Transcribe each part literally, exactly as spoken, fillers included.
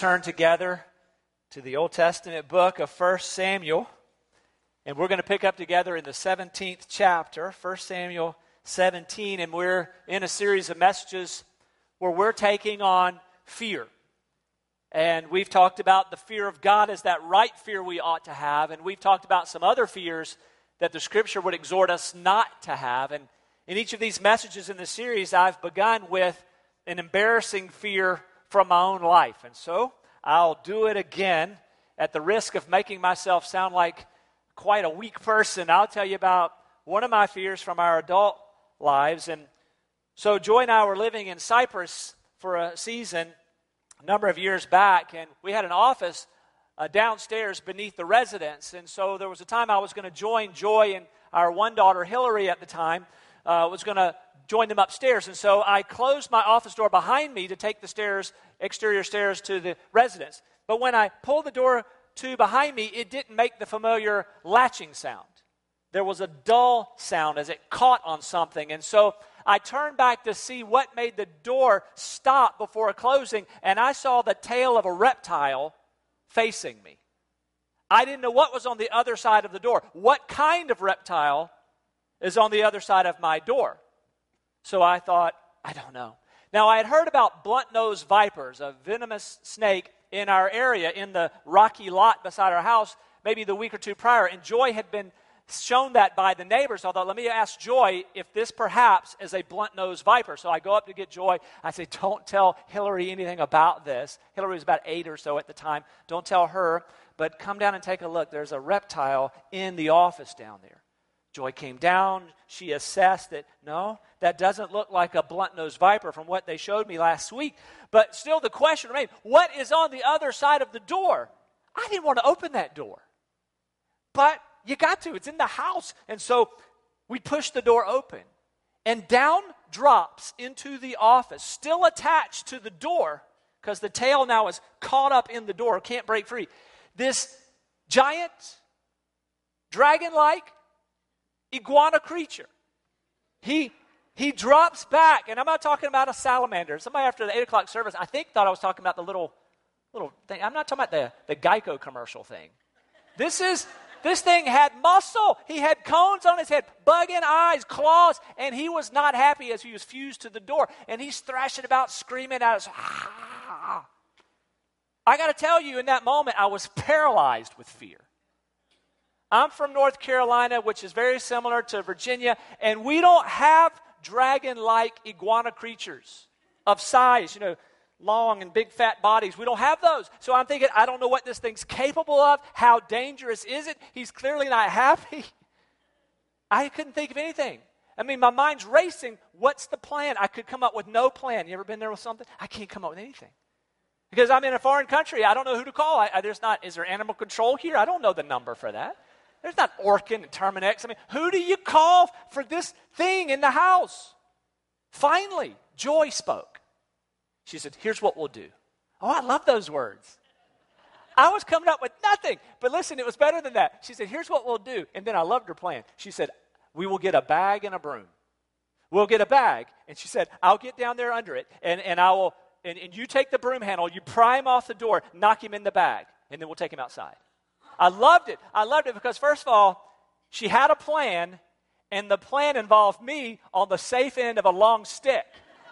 turn together to the Old Testament book of First Samuel. And we're going to pick up together in the seventeenth chapter, First Samuel seventeen. And we're in a series of messages where we're taking on fear. And we've talked about the fear of God as that right fear we ought to have. And we've talked about some other fears that the Scripture would exhort us not to have. And in each of these messages in the series, I've begun with an embarrassing fear from my own life. And so I'll do it again at the risk of making myself sound like quite a weak person. I'll tell you about one of my fears from our adult lives. And so Joy and I were living in Cyprus for a season a number of years back, and we had an office uh, downstairs beneath the residence. And so there was a time I was going to join Joy and our one daughter, Hillary, at the time, uh, was going to join them upstairs. And so I closed my office door behind me to take the stairs, exterior stairs to the residence. But when I pulled the door to behind me, it didn't make the familiar latching sound. There was a dull sound as it caught on something. And so I turned back to see what made the door stop before closing, and I saw the tail of a reptile facing me. I didn't know what was on the other side of the door. What kind of reptile is on the other side of my door? So I thought, I don't know. Now, I had heard about blunt-nosed vipers, a venomous snake in our area, in the rocky lot beside our house, maybe the week or two prior. And Joy had been shown that by the neighbors. So I thought, let me ask Joy if this perhaps is a blunt-nosed viper. So I go up to get Joy. I say, don't tell Hillary anything about this. Hillary was about eight or so at the time. Don't tell her, but come down and take a look. There's a reptile in the office down there. Joy came down. She assessed that, no, that doesn't look like a blunt-nosed viper from what they showed me last week. But still the question remained, what is on the other side of the door? I didn't want to open that door. But you got to. It's in the house. And so we push the door open. And down drops into the office, still attached to the door, because the tail now is caught up in the door, can't break free. This giant, dragon-like, iguana creature. He he drops back, and I'm not talking about a salamander. Somebody after the eight o'clock service, I think, thought I was talking about the little little thing. I'm not talking about the, the Geico commercial thing. This is this thing had muscle. He had cones on his head, bugging eyes, claws, and he was not happy as he was fused to the door. And he's thrashing about, screaming at us. Ah. I got to tell you, in that moment, I was paralyzed with fear. I'm from North Carolina, which is very similar to Virginia, and we don't have dragon-like iguana creatures of size, you know, long and big fat bodies. We don't have those. So I'm thinking, I don't know what this thing's capable of. How dangerous is it? He's clearly not happy. I couldn't think of anything. I mean, my mind's racing. What's the plan? I could come up with no plan. You ever been there with something? I can't come up with anything. Because I'm in a foreign country. I don't know who to call. I, I, there's not, is there animal control here? I don't know the number for that. There's not Orkin and Terminex. I mean, who do you call for this thing in the house? Finally, Joy spoke. She said, here's what we'll do. Oh, I love those words. I was coming up with nothing. But listen, it was better than that. She said, here's what we'll do. And then I loved her plan. She said, we will get a bag and a broom. We'll get a bag. And she said, I'll get down there under it. And, and I will, and, and you take the broom handle, you pry him off the door, knock him in the bag, and then we'll take him outside. I loved it. I loved it because, first of all, she had a plan, and the plan involved me on the safe end of a long stick.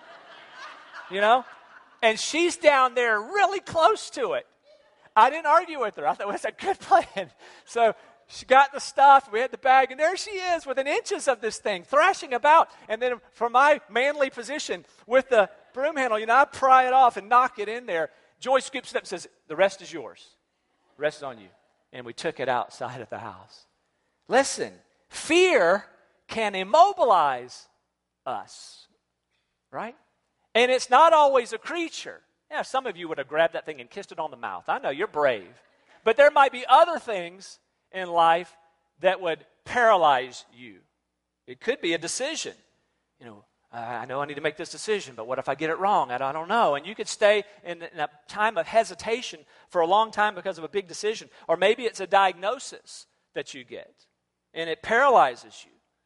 You know? And she's down there really close to it. I didn't argue with her. I thought, well, that's a good plan. So she got the stuff. We had the bag, and there she is within inches of this thing, thrashing about. And then from my manly position with the broom handle, you know, I pry it off and knock it in there. Joy scoops it up and says, the rest is yours. The rest is on you. And we took it outside of the house. Listen, fear can immobilize us, right? And it's not always a creature. Yeah, some of you would have grabbed that thing and kissed it on the mouth. I know, you're brave. But there might be other things in life that would paralyze you. It could be a decision. You know, I know I need to make this decision, but what if I get it wrong? I don't, I don't know. And you could stay in, in a time of hesitation for a long time because of a big decision. Or maybe it's a diagnosis that you get, and it paralyzes you.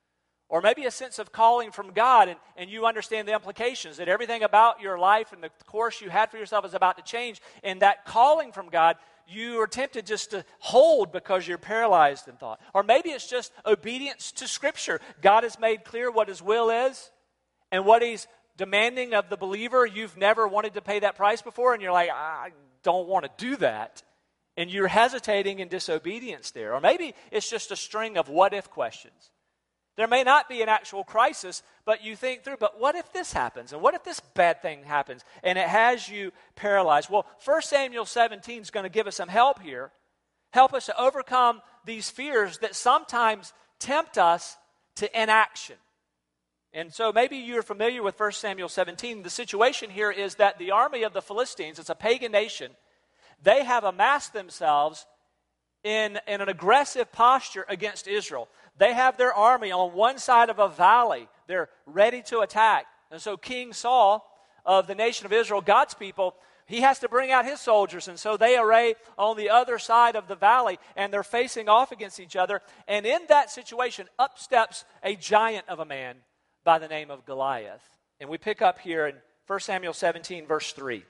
Or maybe a sense of calling from God, and, and you understand the implications, that everything about your life and the course you had for yourself is about to change. And that calling from God, you are tempted just to hold because you're paralyzed in thought. Or maybe it's just obedience to Scripture. God has made clear what His will is and what He's demanding of the believer. You've never wanted to pay that price before, and you're like, I don't want to do that. And you're hesitating in disobedience there. Or maybe it's just a string of what-if questions. There may not be an actual crisis, but you think through, but what if this happens? And what if this bad thing happens? And it has you paralyzed. Well, First Samuel seventeen is going to give us some help here. Help us to overcome these fears that sometimes tempt us to inaction. And so maybe you're familiar with First Samuel seventeen. The situation here is that the army of the Philistines, it's a pagan nation, they have amassed themselves in, in an aggressive posture against Israel. They have their army on one side of a valley. They're ready to attack. And so King Saul of the nation of Israel, God's people, he has to bring out his soldiers. And so they array on the other side of the valley, and they're facing off against each other. And in that situation, up steps a giant of a man by the name of Goliath. And we pick up here in First Samuel seventeen, verse three.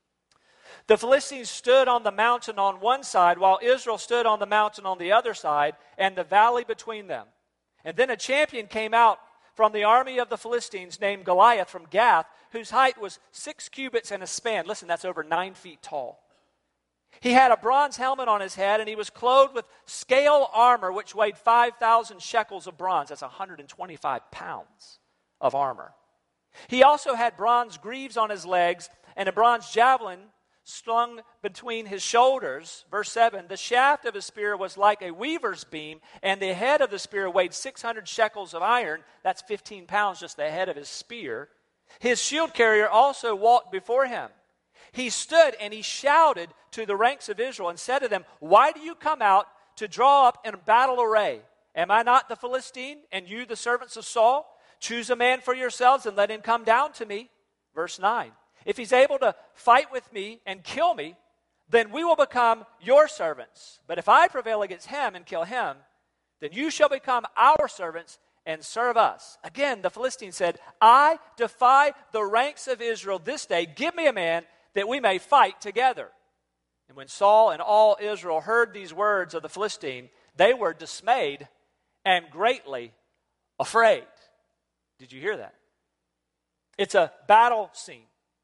The Philistines stood on the mountain on one side, while Israel stood on the mountain on the other side, and the valley between them. And then a champion came out from the army of the Philistines named Goliath from Gath, whose height was six cubits and a span. Listen, that's over nine feet tall. He had a bronze helmet on his head, and he was clothed with scale armor, which weighed five thousand shekels of bronze. That's one hundred twenty-five pounds of armor. He also had bronze greaves on his legs and a bronze javelin slung between his shoulders. Verse seven, the shaft of his spear was like a weaver's beam, and the head of the spear weighed six hundred shekels of iron. That's fifteen pounds, just the head of his spear. His shield carrier also walked before him. He stood and he shouted to the ranks of Israel and said to them, why do you come out to draw up in battle array? Am I not the Philistine, and you the servants of Saul? Choose a man for yourselves and let him come down to me. Verse nine. If he's able to fight with me and kill me, then we will become your servants. But if I prevail against him and kill him, then you shall become our servants and serve us. Again, the Philistine said, I defy the ranks of Israel this day. Give me a man that we may fight together. And when Saul and all Israel heard these words of the Philistine, they were dismayed and greatly afraid. Did you hear that? It's a battle scene.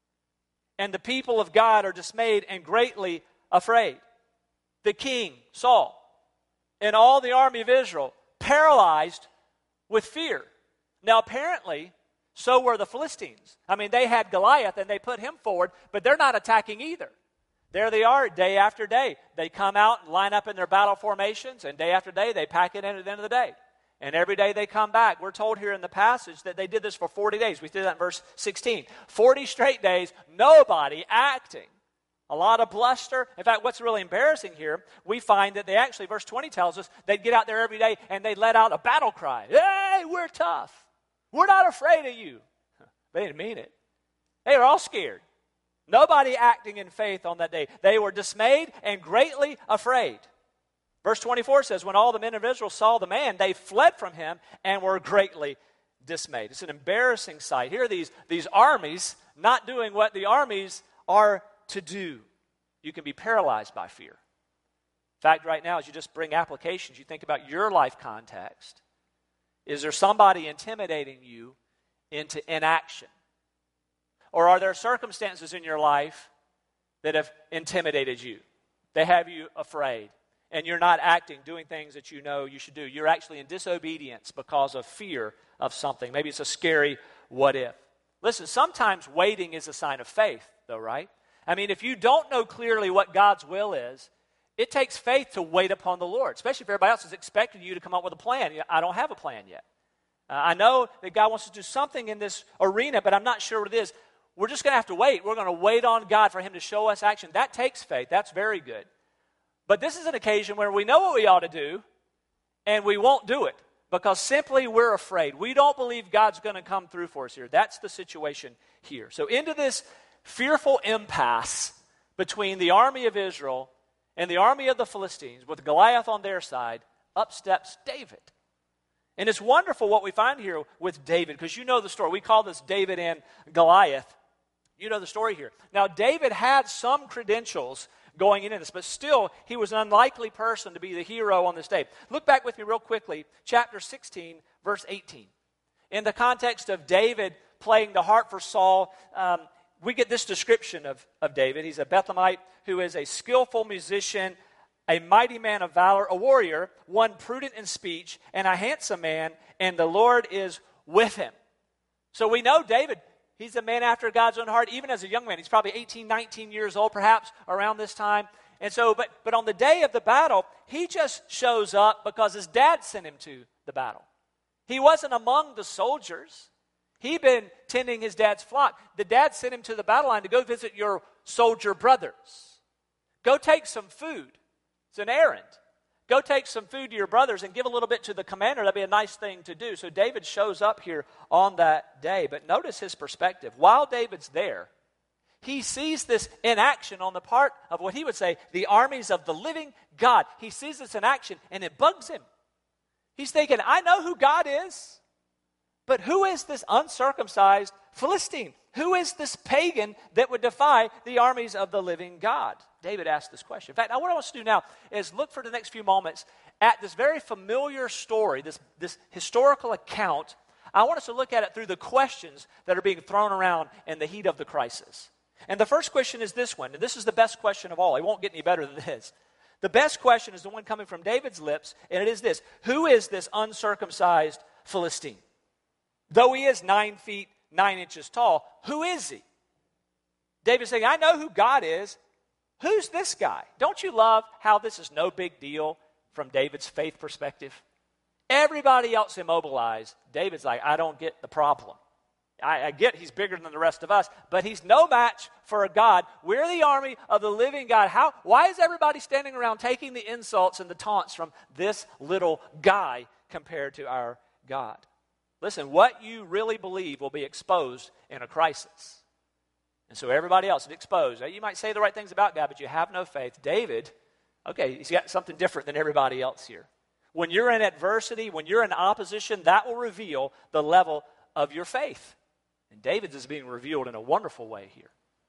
And the people of God are dismayed and greatly afraid. The king, Saul, and all the army of Israel, paralyzed with fear. Now, apparently, so were the Philistines. I mean, they had Goliath and they put him forward, but they're not attacking either. There they are day after day. They come out and line up in their battle formations, and day after day they pack it in at the end of the day. And every day they come back. We're told here in the passage that they did this for forty days. We did that in verse sixteen. forty straight days, nobody acting. A lot of bluster. In fact, what's really embarrassing here, we find that they actually, verse twenty tells us, they'd get out there every day and they'd let out a battle cry. Hey, we're tough. We're not afraid of you. They didn't mean it. They were all scared. Nobody acting in faith on that day. They were dismayed and greatly afraid. Verse twenty-four says, when all the men of Israel saw the man, they fled from him and were greatly dismayed. It's an embarrassing sight. Here are these, these armies not doing what the armies are to do. You can be paralyzed by fear. In fact, right now, as you just bring applications, you think about your life context. Is there somebody intimidating you into inaction? Or are there circumstances in your life that have intimidated you? They have you afraid. And you're not acting, doing things that you know you should do. You're actually in disobedience because of fear of something. Maybe it's a scary what if. Listen, sometimes waiting is a sign of faith, though, right? I mean, if you don't know clearly what God's will is, it takes faith to wait upon the Lord, especially if everybody else is expecting you to come up with a plan. I don't have a plan yet. Uh, I know that God wants to do something in this arena, but I'm not sure what it is. We're just going to have to wait. We're going to wait on God for him to show us action. That takes faith. That's very good. But this is an occasion where we know what we ought to do, and we won't do it because simply we're afraid. We don't believe God's going to come through for us here. That's the situation here. So into this fearful impasse between the army of Israel and the army of the Philistines, with Goliath on their side, up steps David. And it's wonderful what we find here with David, because you know the story. We call this David and Goliath. You know the story here. Now, David had some credentials going into this, but still, he was an unlikely person to be the hero on this day. Look back with me real quickly, chapter sixteen, verse eighteen. In the context of David playing the harp for Saul, um, we get this description of, of David. He's a Bethlehemite who is a skillful musician, a mighty man of valor, a warrior, one prudent in speech, and a handsome man, and the Lord is with him. So we know David, he's a man after God's own heart, even as a young man. He's probably eighteen, nineteen years old, perhaps, around this time. And so, but, but on the day of the battle, he just shows up because his dad sent him to the battle. He wasn't among the soldiers. He'd been tending his dad's flock. The dad sent him to the battle line to go visit your soldier brothers. Go take some food. It's an errand. Go take some food to your brothers and give a little bit to the commander. That'd be a nice thing to do. So David shows up here on that day. But notice his perspective. While David's there, he sees this in action on the part of what he would say, the armies of the living God. He sees this in action and it bugs him. He's thinking, I know who God is, but who is this uncircumcised Philistine? Who is this pagan that would defy the armies of the living God? David asked this question. In fact, now what I want us to do now is look for the next few moments at this very familiar story, this, this historical account. I want us to look at it through the questions that are being thrown around in the heat of the crisis. And the first question is this one, and this is the best question of all. It won't get any better than this. The best question is the one coming from David's lips, and it is this: who is this uncircumcised Philistine? Though he is nine feet, nine inches tall, who is he? David's saying, I know who God is. Who's this guy? Don't you love how this is no big deal from David's faith perspective? Everybody else immobilized. David's like, I don't get the problem. I, I get he's bigger than the rest of us, but he's no match for a God. We're the army of the living God. How? Why is everybody standing around taking the insults and the taunts from this little guy compared to our God? Listen, what you really believe will be exposed in a crisis. And so everybody else is exposed. Now, you might say the right things about God, but you have no faith. David, okay, he's got something different than everybody else here. When you're in adversity, when you're in opposition, that will reveal the level of your faith. And David's is being revealed in a wonderful way here.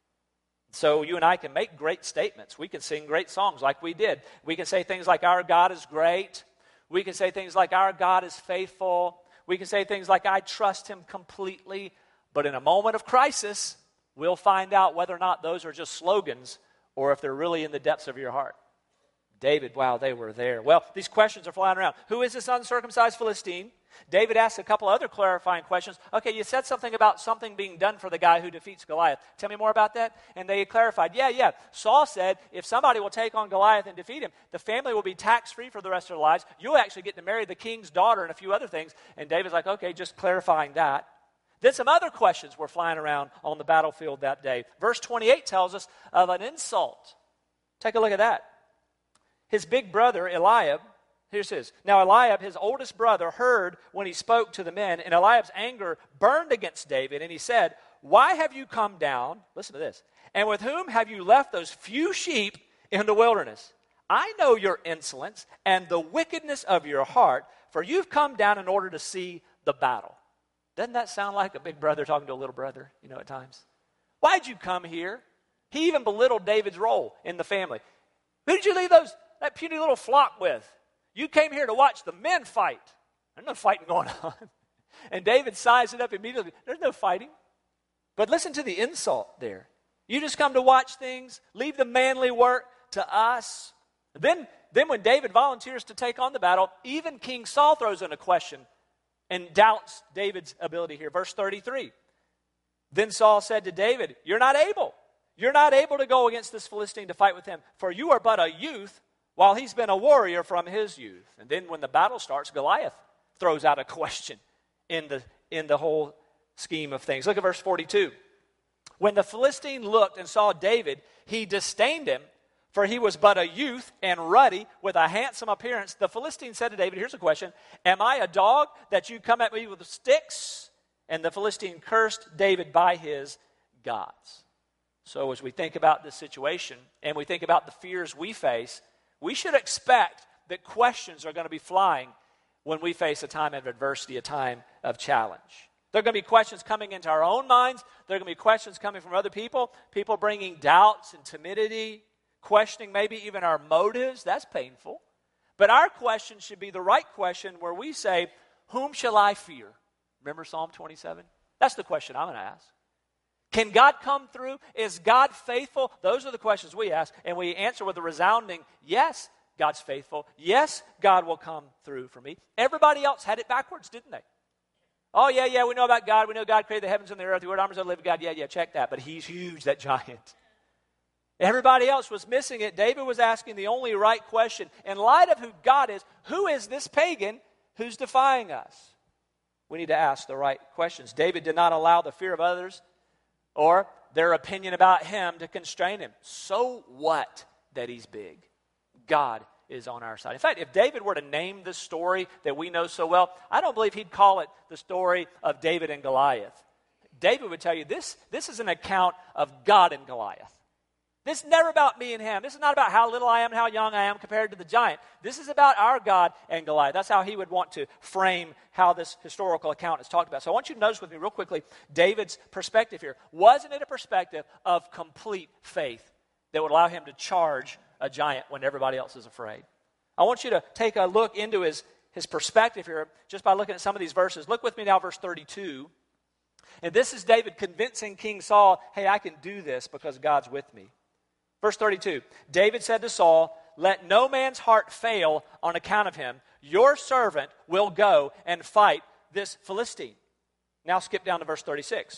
So you and I can make great statements. We can sing great songs like we did. We can say things like, our God is great. We can say things like, our God is faithful. We can say things like, I trust him completely. But in a moment of crisis, we'll find out whether or not those are just slogans or if they're really in the depths of your heart. David, wow, they were there. Well, these questions are flying around. Who is this uncircumcised Philistine? David asked a couple other clarifying questions. Okay, you said something about something being done for the guy who defeats Goliath. Tell me more about that. And they clarified, yeah, yeah. Saul said, if somebody will take on Goliath and defeat him, the family will be tax-free for the rest of their lives. You'll actually get to marry the king's daughter and a few other things. And David's like, okay, just clarifying that. Then some other questions were flying around on the battlefield that day. Verse twenty-eight tells us of an insult. Take a look at that. His big brother, Eliab, here's his. Now Eliab, his oldest brother, heard when he spoke to the men, and Eliab's anger burned against David, and he said, why have you come down, listen to this, and with whom have you left those few sheep in the wilderness? I know your insolence and the wickedness of your heart, for you've come down in order to see the battle. Doesn't that sound like a big brother talking to a little brother, you know, at times? Why'd you come here? He even belittled David's role in the family. Who did you leave those that puny little flock with? You came here to watch the men fight. There's no fighting going on. And David sized it up immediately. There's no fighting. But listen to the insult there. You just come to watch things, leave the manly work to us. Then, then when David volunteers to take on the battle, even King Saul throws in a question and doubts David's ability here. Verse thirty-three. Then Saul said to David, you're not able. You're not able to go against this Philistine to fight with him, for you are but a youth, while he's been a warrior from his youth. And then when the battle starts, Goliath throws out a question in the, in the whole scheme of things. Look at verse forty-two. When the Philistine looked and saw David, he disdained him, for he was but a youth and ruddy with a handsome appearance. The Philistine said to David, here's a question, am I a dog that you come at me with sticks? And the Philistine cursed David by his gods. So as we think about this situation and we think about the fears we face, we should expect that questions are going to be flying when we face a time of adversity, a time of challenge. There are going to be questions coming into our own minds. There are going to be questions coming from other people, people bringing doubts and timidity, questioning maybe even our motives. That's painful. But our question should be the right question where we say, whom shall I fear? Remember Psalm twenty-seven? That's the question I'm going to ask. Can God come through? Is God faithful? Those are the questions we ask, and we answer with a resounding, yes, God's faithful. Yes, God will come through for me. Everybody else had it backwards, didn't they? Oh, yeah, yeah, we know about God. We know God created the heavens and the earth. The word arms of the living God. Yeah, yeah, check that. But he's huge, that giant. Everybody else was missing it. David was asking the only right question. In light of who God is, who is this pagan who's defying us? We need to ask the right questions. David did not allow the fear of others or their opinion about him to constrain him. So what that he's big? God is on our side. In fact, if David were to name this story that we know so well, I don't believe he'd call it the story of David and Goliath. David would tell you this, this is an account of God and Goliath. This is never about me and him. This is not about how little I am and how young I am compared to the giant. This is about our God and Goliath. That's how he would want to frame how this historical account is talked about. So I want you to notice with me real quickly David's perspective here. Wasn't it a perspective of complete faith that would allow him to charge a giant when everybody else is afraid? I want you to take a look into his, his perspective here just by looking at some of these verses. Look with me now, verse thirty-two. And this is David convincing King Saul, hey, I can do this because God's with me. Verse thirty-two, David said to Saul, let no man's heart fail on account of him. Your servant will go and fight this Philistine. Now skip down to verse thirty-six.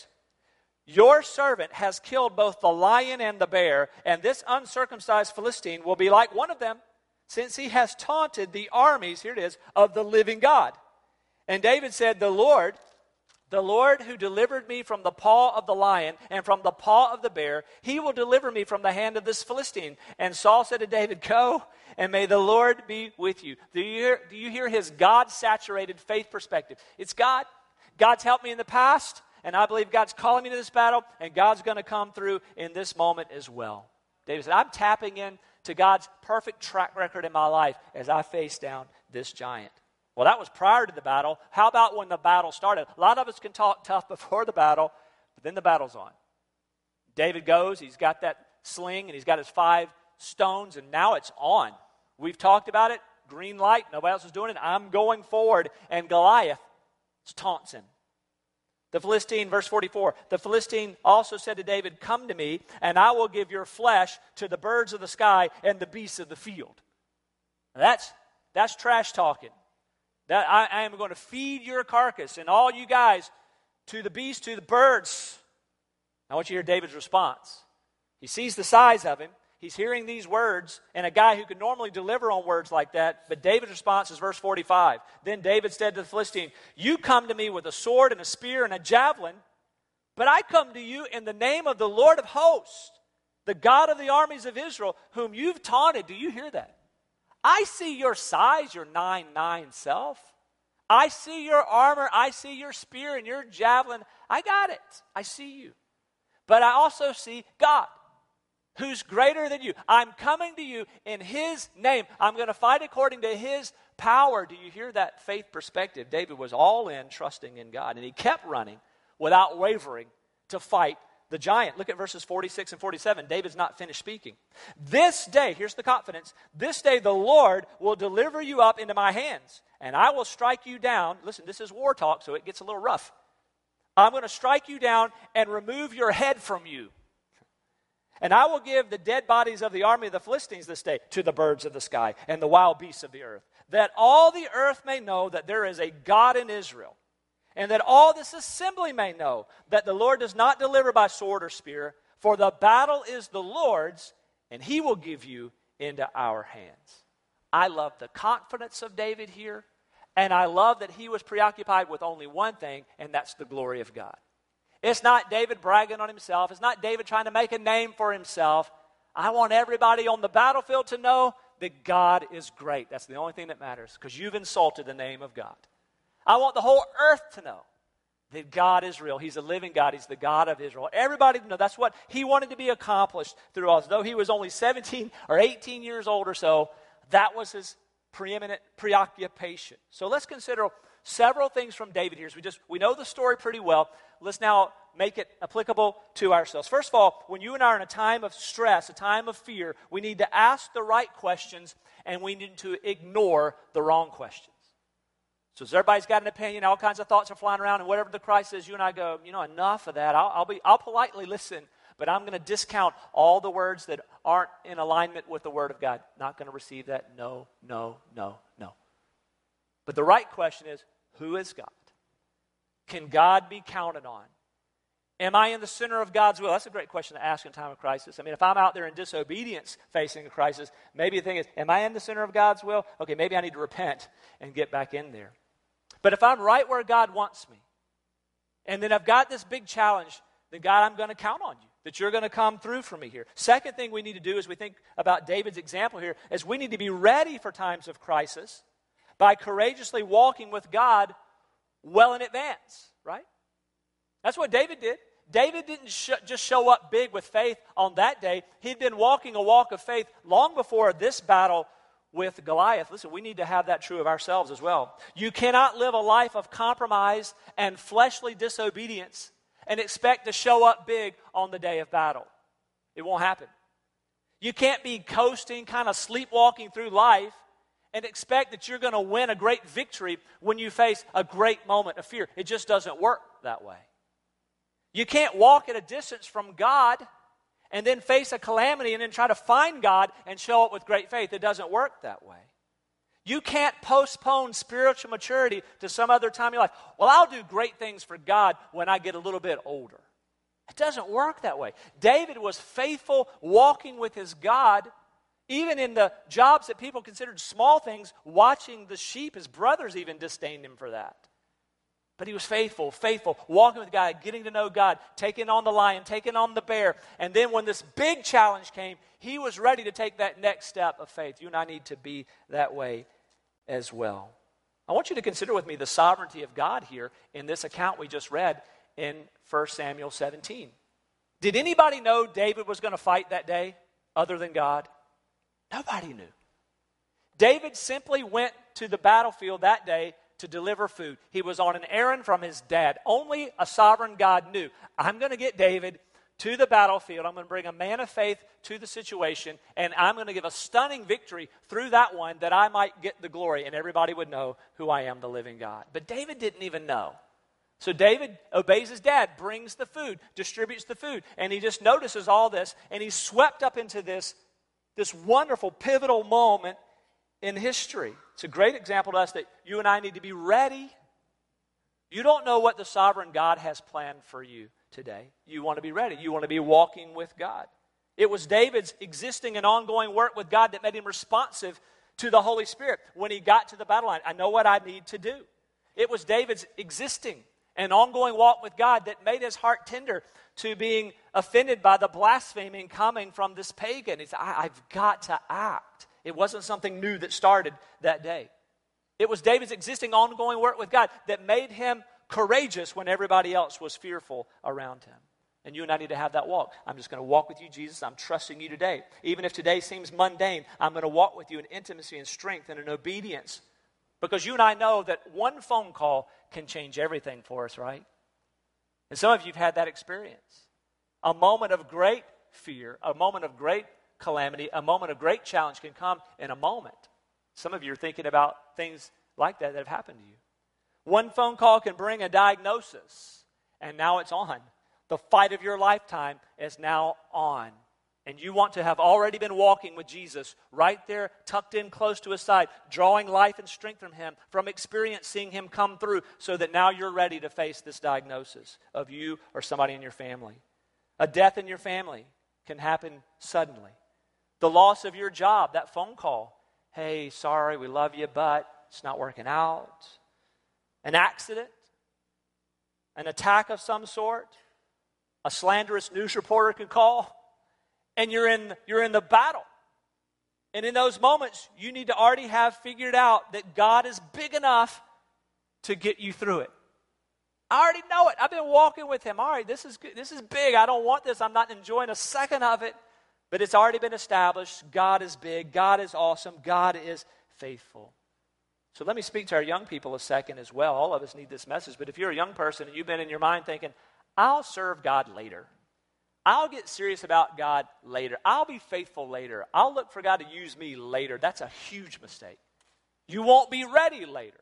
Your servant has killed both the lion and the bear, and this uncircumcised Philistine will be like one of them, since he has taunted the armies, here it is, of the living God. And David said, the Lord, the Lord who delivered me from the paw of the lion and from the paw of the bear, he will deliver me from the hand of this Philistine. And Saul said to David, go, and may the Lord be with you. Do you hear, do you hear his God-saturated faith perspective? It's God. God's helped me in the past, and I believe God's calling me to this battle, and God's going to come through in this moment as well. David said, I'm tapping in to God's perfect track record in my life as I face down this giant. Well, that was prior to the battle. How about when the battle started? A lot of us can talk tough before the battle, but then the battle's on. David goes, he's got that sling, and he's got his five stones, and now it's on. We've talked about it. Green light. Nobody else is doing it. I'm going forward. And Goliath taunts him. The Philistine, verse forty-four, the Philistine also said to David, come to me, and I will give your flesh to the birds of the sky and the beasts of the field. Now that's, that's trash talking. That I, I am going to feed your carcass and all you guys to the beasts, to the birds. I want you to hear David's response. He sees the size of him. He's hearing these words, and a guy who could normally deliver on words like that, but David's response is verse forty-five. Then David said to the Philistine, you come to me with a sword and a spear and a javelin, but I come to you in the name of the Lord of hosts, the God of the armies of Israel, whom you've taunted. Do you hear that? I see your size, your nine nine self. I see your armor. I see your spear and your javelin. I got it. I see you. But I also see God, who's greater than you. I'm coming to you in his name. I'm going to fight according to his power. Do you hear that faith perspective? David was all in, trusting in God. And he kept running without wavering to fight the giant. Look at verses forty-six and forty-seven. David's not finished speaking. This day, here's the confidence, this day the Lord will deliver you up into my hands, and I will strike you down. Listen, this is war talk, so it gets a little rough. I'm going to strike you down and remove your head from you. And I will give the dead bodies of the army of the Philistines this day to the birds of the sky and the wild beasts of the earth, that all the earth may know that there is a God in Israel, and that all this assembly may know that the Lord does not deliver by sword or spear, for the battle is the Lord's, and he will give you into our hands. I love the confidence of David here, and I love that he was preoccupied with only one thing, and that's the glory of God. It's not David bragging on himself. It's not David trying to make a name for himself. I want everybody on the battlefield to know that God is great. That's the only thing that matters, because you've insulted the name of God. I want the whole earth to know that God is real. He's a living God. He's the God of Israel. Everybody to know that's what he wanted to be accomplished through us. Though he was only seventeen or eighteen years old or so, that was his preeminent preoccupation. So let's consider several things from David here. So we just we know the story pretty well. Let's now make it applicable to ourselves. First of all, when you and I are in a time of stress, a time of fear, we need to ask the right questions and we need to ignore the wrong questions. So as everybody's got an opinion, all kinds of thoughts are flying around, and whatever the crisis is, you and I go, you know, enough of that. I'll, I'll be, I'll politely listen, but I'm going to discount all the words that aren't in alignment with the Word of God. Not going to receive that. No, no, no, no. But the right question is, who is God? Can God be counted on? Am I in the center of God's will? That's a great question to ask in time of crisis. I mean, if I'm out there in disobedience facing a crisis, maybe the thing is, am I in the center of God's will? Okay, maybe I need to repent and get back in there. But if I'm right where God wants me, and then I've got this big challenge, then God, I'm going to count on you, that you're going to come through for me here. Second thing we need to do as we think about David's example here is we need to be ready for times of crisis by courageously walking with God well in advance, right? That's what David did. David didn't sh- just show up big with faith on that day. He'd been walking a walk of faith long before this battle with Goliath. Listen, we need to have that true of ourselves as well. You cannot live a life of compromise and fleshly disobedience and expect to show up big on the day of battle. It won't happen. You can't be coasting, kind of sleepwalking through life and expect that you're going to win a great victory when you face a great moment of fear. It just doesn't work that way. You can't walk at a distance from God and then face a calamity and then try to find God and show up with great faith. It doesn't work that way. You can't postpone spiritual maturity to some other time in your life. Well, I'll do great things for God when I get a little bit older. It doesn't work that way. David was faithful walking with his God, even in the jobs that people considered small things, watching the sheep. His brothers even disdained him for that. But he was faithful, faithful, walking with God, getting to know God, taking on the lion, taking on the bear. And then when this big challenge came, he was ready to take that next step of faith. You and I need to be that way as well. I want you to consider with me the sovereignty of God here in this account we just read in First Samuel seventeen. Did anybody know David was going to fight that day other than God? Nobody knew. David simply went to the battlefield that day to deliver food. He was on an errand from his dad. Only a sovereign God knew, I'm going to get David to the battlefield. I'm going to bring a man of faith to the situation, and I'm going to give a stunning victory through that one that I might get the glory, and everybody would know who I am, the living God. But David didn't even know. So David obeys his dad, brings the food, distributes the food, and he just notices all this, and he's swept up into this, this wonderful, pivotal moment in history. It's a great example to us that you and I need to be ready. You don't know what the sovereign God has planned for you today. You want to be ready. You want to be walking with God. It was David's existing and ongoing work with God that made him responsive to the Holy Spirit when he got to the battle line. I know what I need to do. It was David's existing and ongoing walk with God that made his heart tender to being offended by the blaspheming coming from this pagan. He said, I, I've got to act. It wasn't something new that started that day. It was David's existing, ongoing work with God that made him courageous when everybody else was fearful around him. And you and I need to have that walk. I'm just going to walk with you, Jesus. I'm trusting you today. Even if today seems mundane, I'm going to walk with you in intimacy and strength and in obedience. Because you and I know that one phone call can change everything for us, right? And some of you have had that experience. A moment of great fear, a moment of great calamity, a moment of great challenge can come in a moment. Some of you are thinking about things like that that have happened to you. One phone call can bring a diagnosis, and now it's on. The fight of your lifetime is now on. And you want to have already been walking with Jesus right there, tucked in close to his side, drawing life and strength from him, from experience seeing him come through, so that now you're ready to face this diagnosis of you or somebody in your family. A death in your family can happen suddenly. The loss of your job, that phone call. Hey, sorry, we love you, but it's not working out. An accident, an attack of some sort, a slanderous news reporter could call, and you're in, you're in the battle. And in those moments, you need to already have figured out that God is big enough to get you through it. I already know it. I've been walking with him. All right, this is good. This is big. I don't want this. I'm not enjoying a second of it. But it's already been established. God is big. God is awesome. God is faithful. So let me speak to our young people a second as well. All of us need this message. But if you're a young person and you've been in your mind thinking, I'll serve God later. I'll get serious about God later. I'll be faithful later. I'll look for God to use me later. That's a huge mistake. You won't be ready later.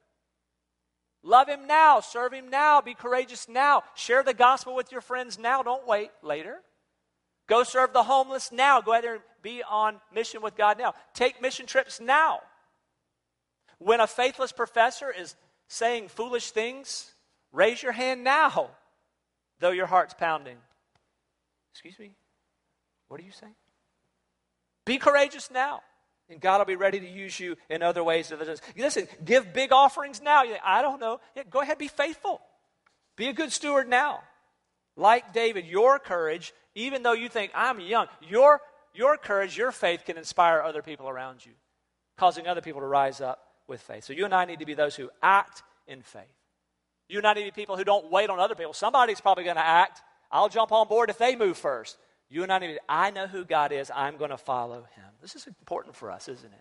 Love Him now. Serve Him now. Be courageous now. Share the gospel with your friends now. Don't wait later. Go serve the homeless now. Go out there and be on mission with God now. Take mission trips now. When a faithless professor is saying foolish things, raise your hand now, though your heart's pounding. Excuse me? What are you saying? Be courageous now, and God will be ready to use you in other ways. Listen, give big offerings now. You think, I don't know. Yeah, go ahead, be faithful. Be a good steward now. Like David, your courage, even though you think, I'm young, your, your courage, your faith can inspire other people around you, causing other people to rise up with faith. So you and I need to be those who act in faith. You and I need to be people who don't wait on other people. Somebody's probably going to act. I'll jump on board if they move first. You and I need to, I know who God is. I'm going to follow Him. This is important for us, isn't it?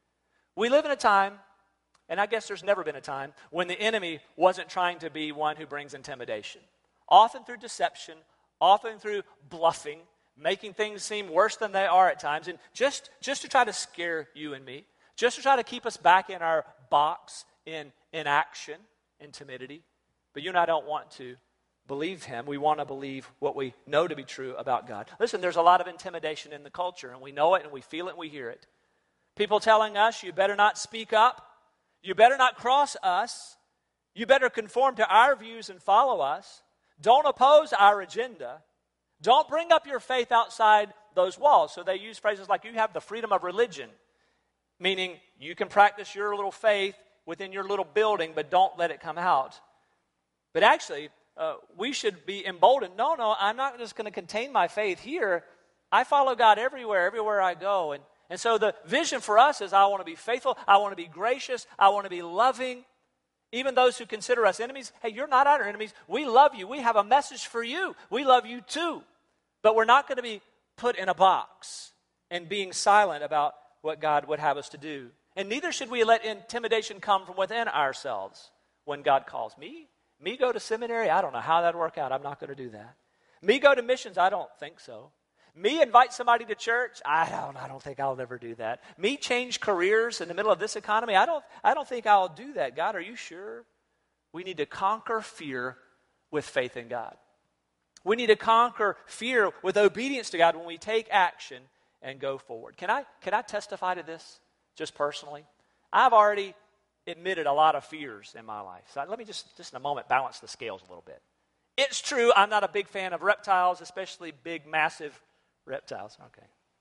We live in a time, and I guess there's never been a time, when the enemy wasn't trying to be one who brings intimidation. Often through deception, often through bluffing, making things seem worse than they are at times, and just, just to try to scare you and me, just to try to keep us back in our box, in inaction, in timidity. But you and I don't want to believe him. We want to believe what we know to be true about God. Listen, there's a lot of intimidation in the culture, and we know it, and we feel it, and we hear it. People telling us, you better not speak up. You better not cross us. You better conform to our views and follow us. Don't oppose our agenda. Don't bring up your faith outside those walls. So they use phrases like, you have the freedom of religion, meaning you can practice your little faith within your little building, but don't let it come out. But actually, uh, we should be emboldened. No, no, I'm not just going to contain my faith here. I follow God everywhere, everywhere I go. And, and so the vision for us is I want to be faithful. I want to be gracious. I want to be loving. Even those who consider us enemies, hey, you're not our enemies. We love you. We have a message for you. We love you too. But we're not going to be put in a box and being silent about what God would have us to do. And neither should we let intimidation come from within ourselves when God calls. Me? Me go to seminary? I don't know how that'd work out. I'm not going to do that. Me go to missions? I don't think so. Me invite somebody to church? I don't I don't think I'll ever do that. Me change careers in the middle of this economy? I don't I don't think I'll do that. God, are you sure? We need to conquer fear with faith in God. We need to conquer fear with obedience to God when we take action and go forward. Can I can I testify to this just personally? I've already admitted a lot of fears in my life. So let me just, just in a moment, balance the scales a little bit. It's true, I'm not a big fan of reptiles, especially big, massive reptiles. Okay.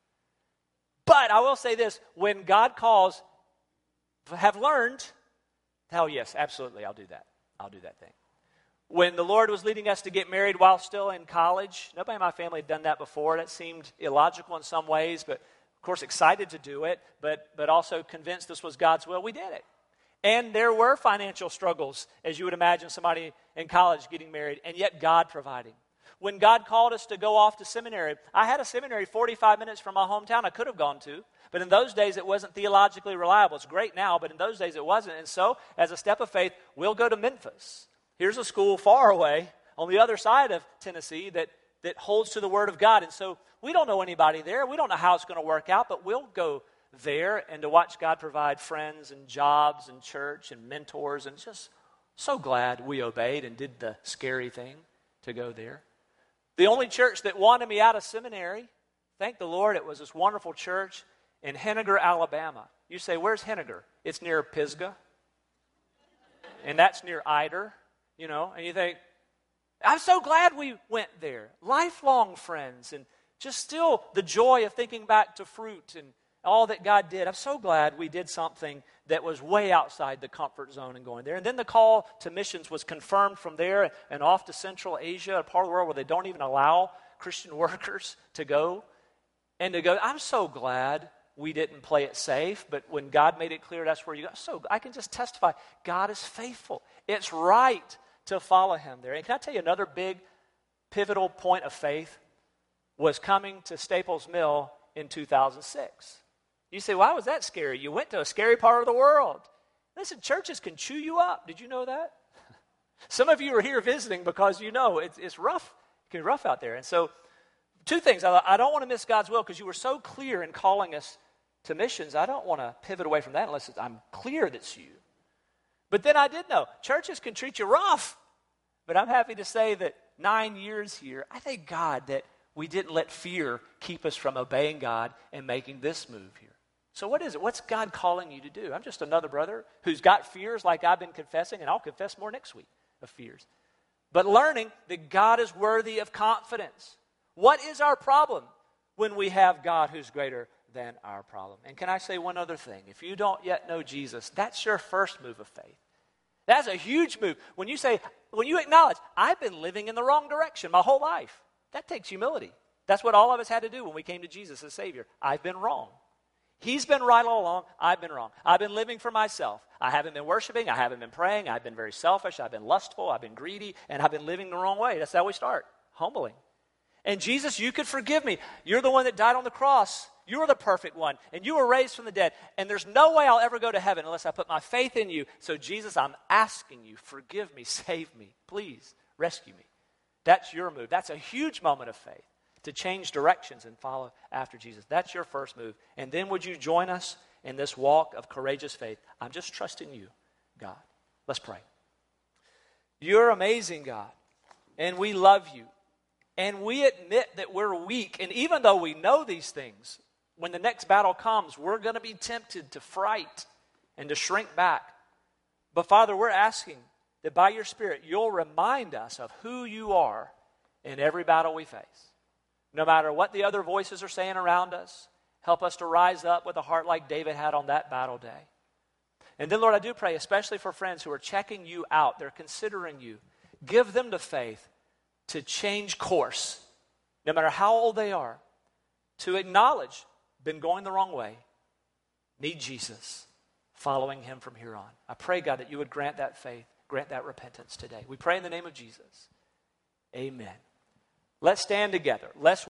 But I will say this, when God calls, have learned, hell yes, absolutely, I'll do that. I'll do that thing. When the Lord was leading us to get married while still in college, nobody in my family had done that before. That seemed illogical in some ways, but of course excited to do it, but, but also convinced this was God's will. We did it. And there were financial struggles, as you would imagine somebody in college getting married, and yet God providing. When God called us to go off to seminary, I had a seminary forty-five minutes from my hometown I could have gone to, but in those days it wasn't theologically reliable. It's great now, but in those days it wasn't. And so, as a step of faith, we'll go to Memphis. Here's a school far away on the other side of Tennessee that, that holds to the Word of God. And so we don't know anybody there. We don't know how it's going to work out, but we'll go there and to watch God provide friends and jobs and church and mentors, and just so glad we obeyed and did the scary thing to go there. The only church that wanted me out of seminary, thank the Lord, it was this wonderful church in Henniger, Alabama. You say, where's Henniger? It's near Pisgah, and that's near Eider, you know, and you think, I'm so glad we went there. Lifelong friends, and just still the joy of thinking back to fruit and all that God did. I'm so glad we did something that was way outside the comfort zone and going there. And then the call to missions was confirmed from there and off to Central Asia, a part of the world where they don't even allow Christian workers to go. And to go, I'm so glad we didn't play it safe, but when God made it clear that's where you go, so I can just testify, God is faithful. It's right to follow him there. And can I tell you another big pivotal point of faith was coming to Staples Mill in two thousand six. You say, why was that scary? You went to a scary part of the world. Listen, churches can chew you up. Did you know that? Some of you are here visiting because you know it's, it's rough. It can be rough out there. And so, two things. I, I don't want to miss God's will because you were so clear in calling us to missions. I don't want to pivot away from that unless it's, I'm clear that's you. But then I did know, churches can treat you rough. But I'm happy to say that nine years here, I thank God that we didn't let fear keep us from obeying God and making this move here. So what is it? What's God calling you to do? I'm just another brother who's got fears like I've been confessing, and I'll confess more next week of fears. But learning that God is worthy of confidence. What is our problem when we have God who's greater than our problem? And can I say one other thing? If you don't yet know Jesus, that's your first move of faith. That's a huge move. When you say, when you acknowledge, I've been living in the wrong direction my whole life, that takes humility. That's what all of us had to do when we came to Jesus as Savior. I've been wrong. He's been right all along. I've been wrong. I've been living for myself. I haven't been worshiping. I haven't been praying. I've been very selfish. I've been lustful. I've been greedy. And I've been living the wrong way. That's how we start. Humbling. And Jesus, you could forgive me. You're the one that died on the cross. You were the perfect one. And you were raised from the dead. And there's no way I'll ever go to heaven unless I put my faith in you. So Jesus, I'm asking you, forgive me, save me. Please rescue me. That's your move. That's a huge moment of faith. To change directions and follow after Jesus. That's your first move. And then would you join us in this walk of courageous faith? I'm just trusting you, God. Let's pray. You're amazing, God. And we love you. And we admit that we're weak. And even though we know these things, when the next battle comes, we're going to be tempted to fright and to shrink back. But Father, we're asking that by your Spirit, you'll remind us of who you are in every battle we face. No matter what the other voices are saying around us, help us to rise up with a heart like David had on that battle day. And then, Lord, I do pray, especially for friends who are checking you out, they're considering you. Give them the faith to change course, no matter how old they are, to acknowledge, been going the wrong way, need Jesus, following him from here on. I pray, God, that you would grant that faith, grant that repentance today. We pray in the name of Jesus. Amen. Let's stand together. Let's